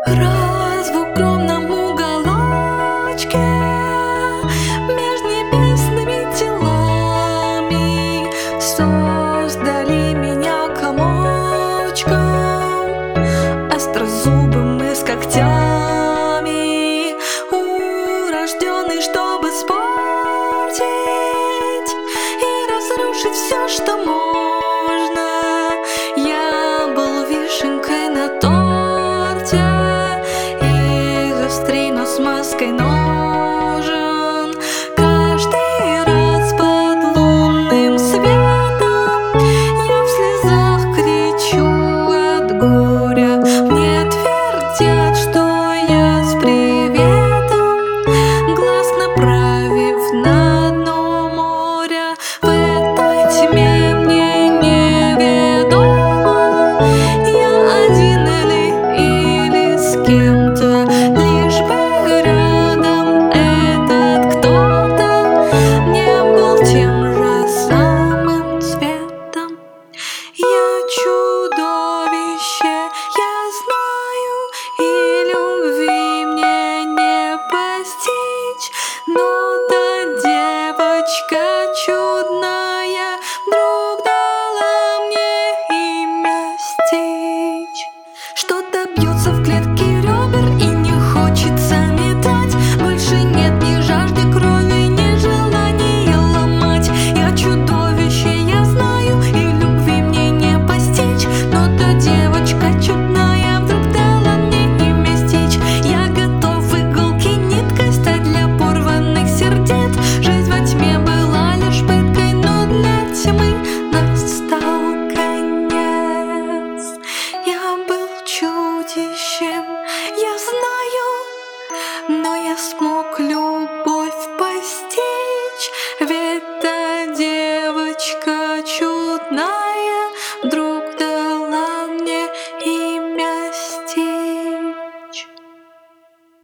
Раз в укромном уголочке меж небесными телами создали меня комочком, острозубым и с когтями, урожденный, чтобы испортить и разрушить все, что можно. Я был вишенкой на торте, с маской, но